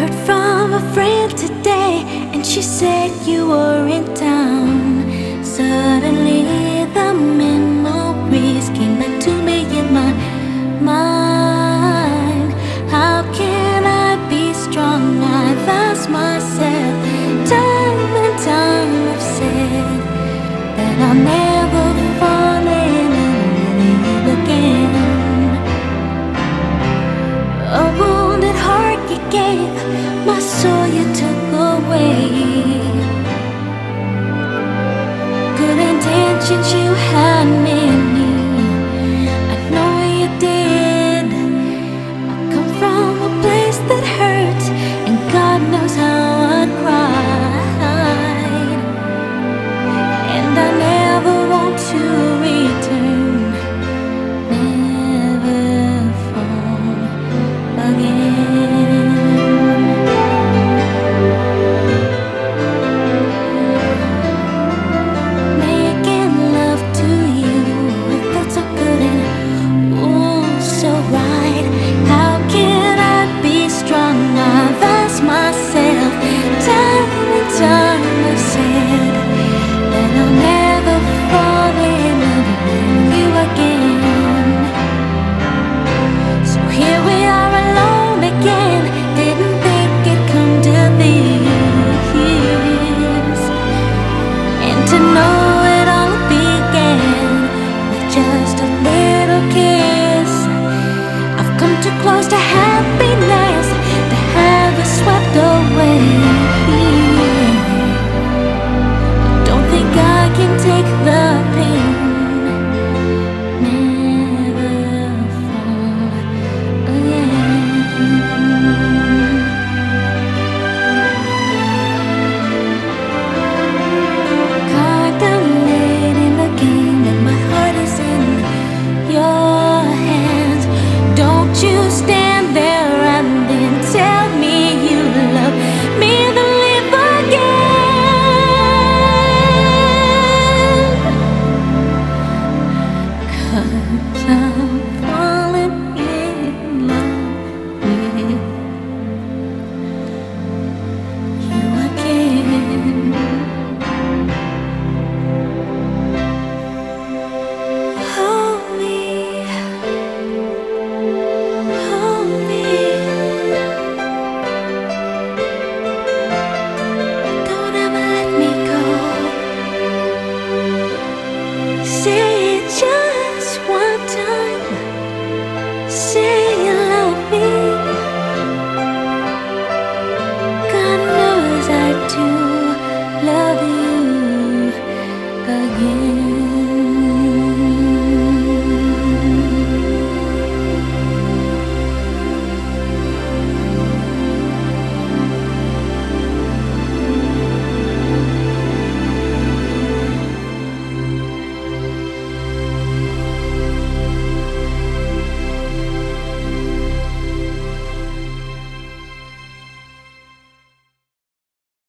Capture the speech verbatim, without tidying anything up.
Heard from a friend today, and she said you were in town. Suddenly the memories came back to me in my mind. How can I be strong? I ask myself. Time and time I've said that I'll never fall in love again. A wounded heart you gave, my soul you took away. Good intentions you had me